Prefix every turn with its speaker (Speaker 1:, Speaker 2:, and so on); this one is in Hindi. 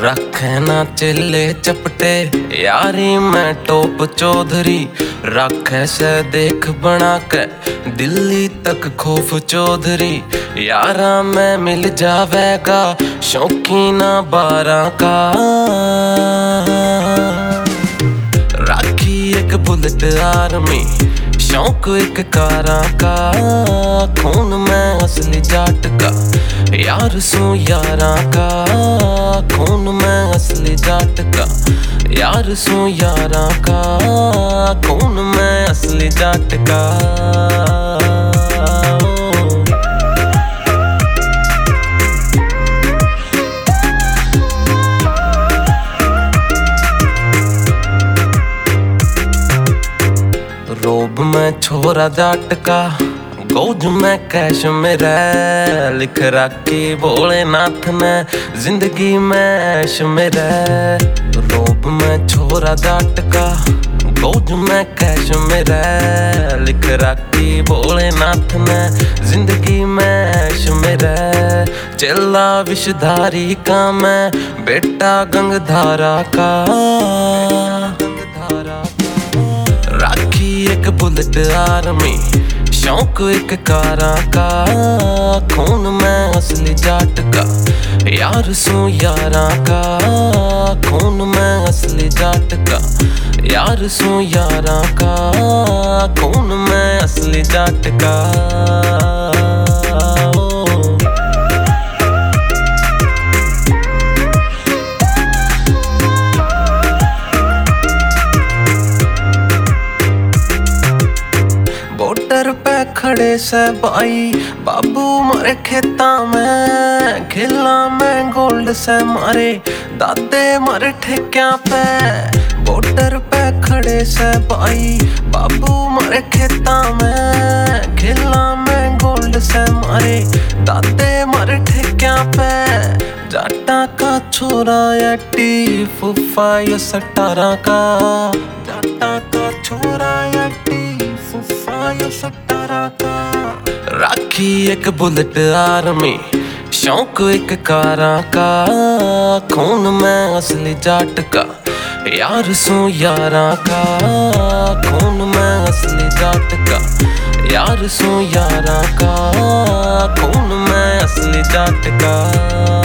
Speaker 1: रखे ना चिल्ले चपटे यारी मैं टॉप चौधरी। रखे से देख बना के दिल्ली तक खौफ चौधरी। यारा मैं मिल जावेगा शौकीना 12 का। राखी एक बुलेट आर्मी शौक एक कारा का। खून में असली जाट का यार सू यारा का। खून में असली जाट का यार सू यारा का। खून में असली जाट का। रोब में छोरा जाट का गौज में कैश में रह। लिख रखी भोलेनाथ ने जिंदगी में ऐश में रह। रोब में छोरा जाट का गौज में कैश में रह। लिख रखी भोलेनाथ ने जिंदगी में ऐश में रह। चेला विषधारी का मैं बेटा गंगधारा का। राखी एक बुलेट आर्मी शौक एक कारा का। खून में असली जाट का यार सू यारा का। खून में असली जाट का यार सू यारा का। खून में असली जाट का। बॉर्डर पे खड़े से भाई बाबू मारे खेता में। खेला में गोल्ड से मारे दादे मारे ठेक्या पे। बॉर्डर पे खड़े से भाई बाबू मारे खेता में। खेला में गोल्ड से मारे दादे मारे ठेक्या पे। जाटा का छोरा यटी फूफा ये 17 का। जाटा का छोरा यटी फूफा ये 17 का। राखी एक बुलेट आर्मी शौक एक कारा का। खून में असली जाट का यार सू यारा का। खून में असली जाट का यार सू यारा का। खून में असली जाट का।